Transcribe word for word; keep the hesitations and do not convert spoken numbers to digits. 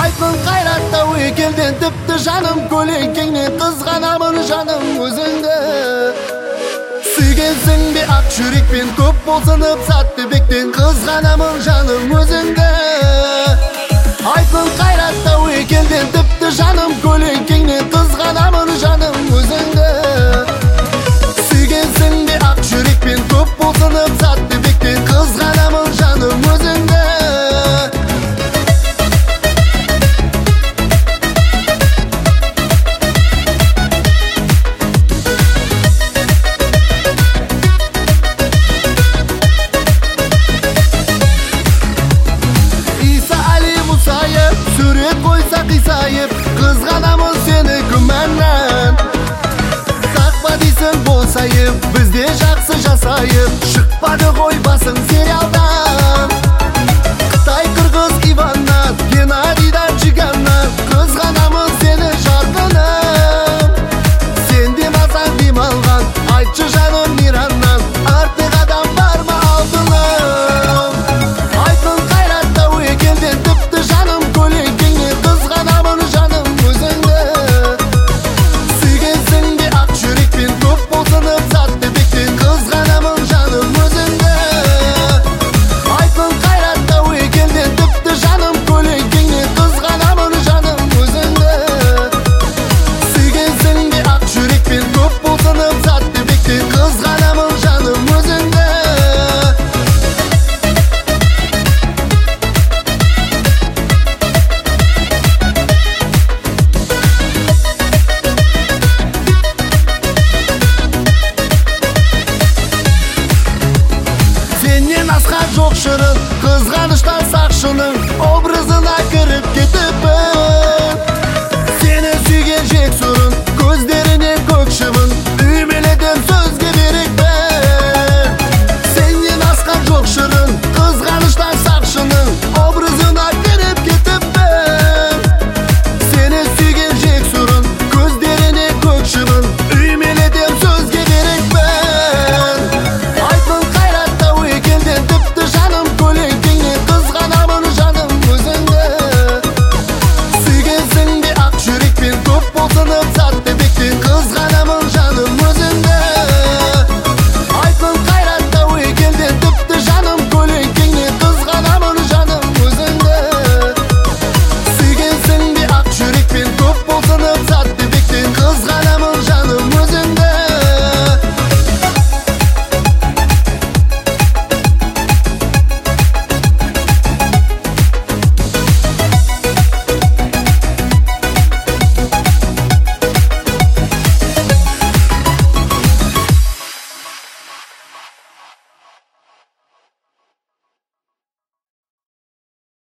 Aytın қайратта өйкелден тіпті жаным көлеңкеңнен қызғанамын жаным өзіңді. Сүйгенсің бе ақ жүрекпен көп болсынып Сәттібектен қызғанамын жаным өзіңді. Aytın қайратта өйкелден тіпті жаным көлеңкеңнен қызғанамын жаным өзіңді. Сүйгенсің бе ақ жүрекпен көп болсынып Сәттібектен қызғанамын жаным өзіңді. Сурет қойса қисайып, қызғанамын сені күмәннен. Тақпа дейсің болсайып, бізде жақсы жасайып, шықпады ғой басың сериалдан. Қытай, Қырғыз, Иваннан, Геннадийдан, Жиганнан, қызғанамын сені жарқыным. Сен демалсаң демалған, айтшы жаным Ираннан, артық адам бар ма алтыным. Aytın қайратта өйкелден тіпті жаным көлеңкеңнен қызғанамын жаным өзіңді. Сүйгенсің бе ақ жүрекпен көп болсынып Сәттібектен қызғанамын жаным өзіңді. Aytın қайратта өйкелден тіпті жаным көлеңкеңнен қызғанамын жаным өзіңді. Сүйгенсің бе ақ жүрекпен көп болсынып Сәттібектен қызғанамын жаным өзіңді. Сенен асқа жоқ шырын,